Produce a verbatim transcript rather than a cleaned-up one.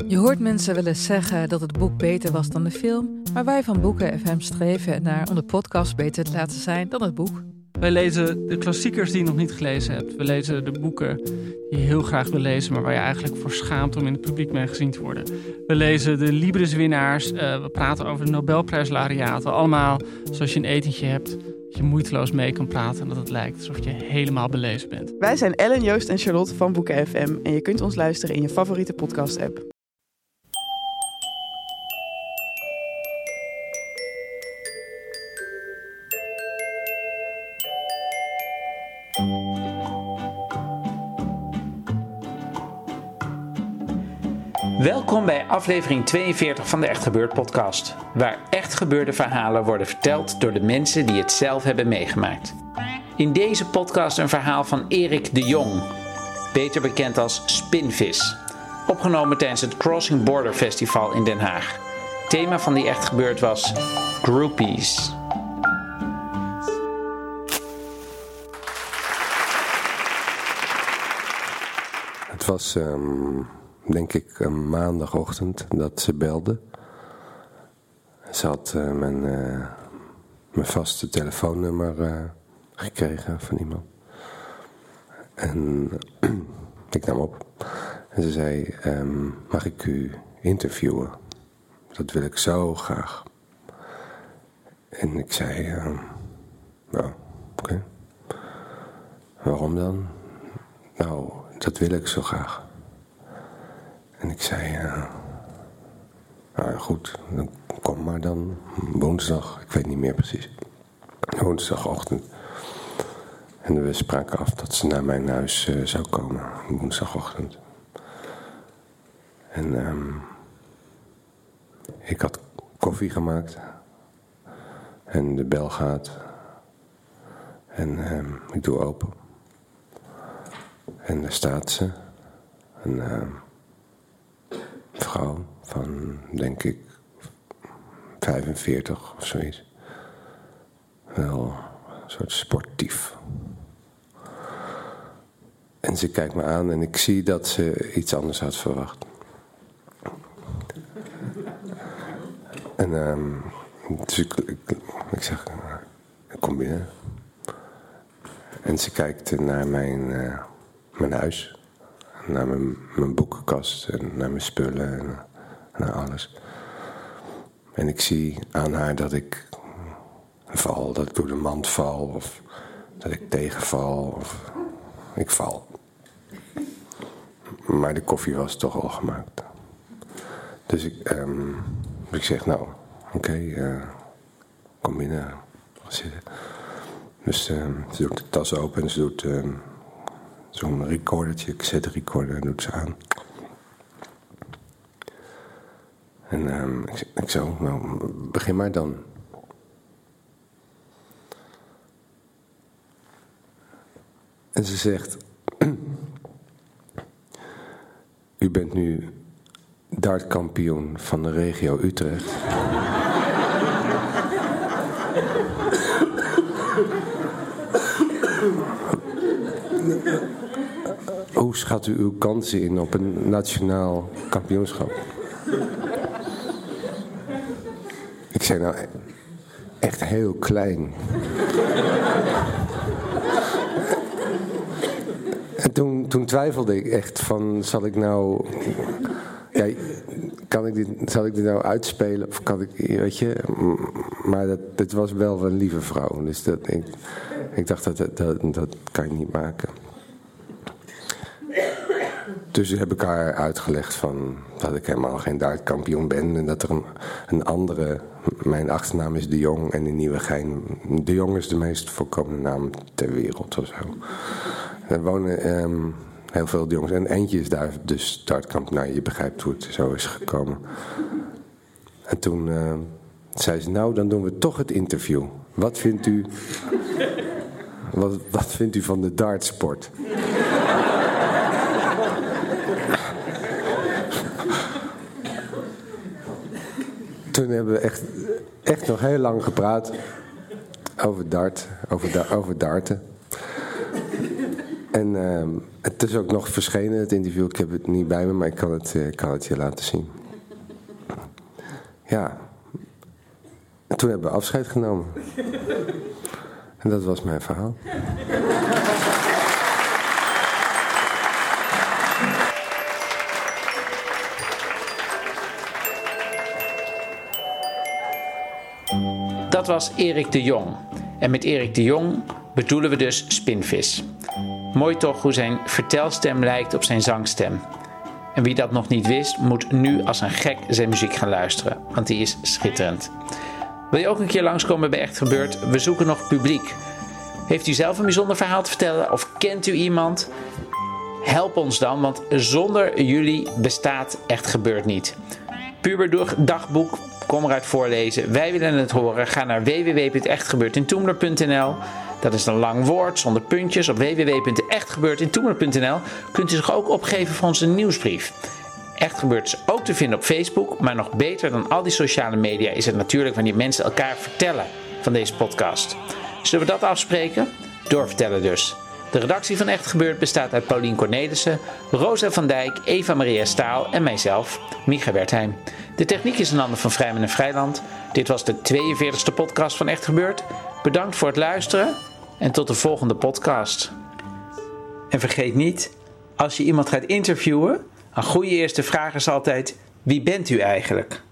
Je hoort mensen wel eens zeggen dat het boek beter was dan de film, maar wij van Boeken F M streven ernaar om de podcast beter te laten zijn dan het boek. Wij lezen de klassiekers die je nog niet gelezen hebt. We lezen de boeken die je heel graag wil lezen, maar waar je eigenlijk voor schaamt om in het publiek mee gezien te worden. We lezen de Libris-winnaars. Uh, we praten over de Nobelprijslaureaten. Allemaal zoals je een etentje hebt, dat je moeiteloos mee kan praten en dat het lijkt alsof je helemaal belezen bent. Wij zijn Ellen, Joost en Charlotte van Boeken F M en je kunt ons luisteren in je favoriete podcast-app. Welkom bij aflevering tweeënveertig van de Echt Gebeurd podcast, waar echt gebeurde verhalen worden verteld door de mensen die het zelf hebben meegemaakt. In deze podcast een verhaal van Erik de Jong, beter bekend als Spinvis, opgenomen tijdens het Crossing Border Festival in Den Haag. Het thema van die Echt Gebeurd was Groupies. Het was, um, denk ik, een maandagochtend dat ze belde. Ze had uh, mijn, uh, mijn vaste telefoonnummer uh, gekregen van iemand. En ik nam op. En ze zei, um, mag ik u interviewen? Dat wil ik zo graag. En ik zei, uh, nou, oké. Okay. Waarom dan? Nou, dat wil ik zo graag. En ik zei, uh, nou goed, dan kom maar dan. Woensdag, ik weet niet meer precies. Woensdagochtend. En we spraken af dat ze naar mijn huis uh, zou komen, woensdagochtend. En um, ik had koffie gemaakt. En de bel gaat. En um, ik doe open. En daar staat ze. Een uh, vrouw van, denk ik, vijfenveertig of zoiets. Wel een soort sportief. En ze kijkt me aan en ik zie dat ze iets anders had verwacht. En um, dus ik, ik, ik zeg, ik kom binnen. En ze kijkt naar mijn, uh, mijn huis. Naar mijn, mijn boekenkast en naar mijn spullen en naar alles. En ik zie aan haar dat ik val, dat ik door de mand val of dat ik tegenval of ik val. Maar de koffie was toch al gemaakt. Dus ik, um, ik zeg nou, oké, okay, uh, kom binnen, ga zitten. Dus um, ze doet de tas open en ze doet um, zo'n recordertje, cassette recorder, doet ze aan. En um, ik, ik zo, nou, begin maar dan. En ze zegt, u bent nu dartkampioen van de regio Utrecht. Hoe schat u uw kansen in op een nationaal kampioenschap? Ik zei nou, echt heel klein. En toen, toen twijfelde ik echt van, zal ik nou... Ja, kan ik dit, zal ik dit nou uitspelen of kan ik, weet je... Maar dat, dat was wel een lieve vrouw, dus dat, ik, ik dacht dat, dat, dat, dat kan je niet maken. Dus heb ik haar uitgelegd van dat ik helemaal geen dartkampioen ben en dat er een, een andere, mijn achternaam is de Jong en in Nieuwegein, de Jong is de meest voorkomende naam ter wereld of zo. Er wonen um, heel veel de jongens en eentje is daar dus dartkampioen. Nou, je begrijpt hoe het zo is gekomen. En toen uh, zei ze, nou dan doen we toch het interview. Wat vindt u, wat, wat vindt u van de dartsport? Toen hebben we echt, echt nog heel lang gepraat over dart, over, da- over darten. En uh, het is ook nog verschenen, het interview. Ik heb het niet bij me, maar ik kan het, uh, kan het je laten zien. Ja. En toen hebben we afscheid genomen. En dat was mijn verhaal. Dat was Erik de Jong. En met Erik de Jong bedoelen we dus Spinvis. Mooi toch hoe zijn vertelstem lijkt op zijn zangstem. En wie dat nog niet wist, moet nu als een gek zijn muziek gaan luisteren. Want die is schitterend. Wil je ook een keer langskomen bij Echt Gebeurd? We zoeken nog publiek. Heeft u zelf een bijzonder verhaal te vertellen? Of kent u iemand? Help ons dan, want zonder jullie bestaat Echt Gebeurd niet. Puber dagboek, kom eruit voorlezen. Wij willen het horen. Ga naar w w w punt echt gebeurd in toemler punt n l. Dat is een lang woord zonder puntjes. Op w w w punt echt gebeurd in toemler punt n l kunt u zich ook opgeven voor onze nieuwsbrief. Echt Gebeurd is ook te vinden op Facebook. Maar nog beter dan al die sociale media is het natuurlijk wanneer mensen elkaar vertellen van deze podcast. Zullen we dat afspreken? Doorvertellen dus. De redactie van Echt Gebeurd bestaat uit Paulien Cornelissen, Rosa van Dijk, Eva Maria Staal en mijzelf, Micha Wertheim. De techniek is in handen van Vrijman en Vrijland. Dit was de tweeënveertigste podcast van Echt Gebeurd. Bedankt voor het luisteren en tot de volgende podcast. En vergeet niet, als je iemand gaat interviewen, een goede eerste vraag is altijd: wie bent u eigenlijk?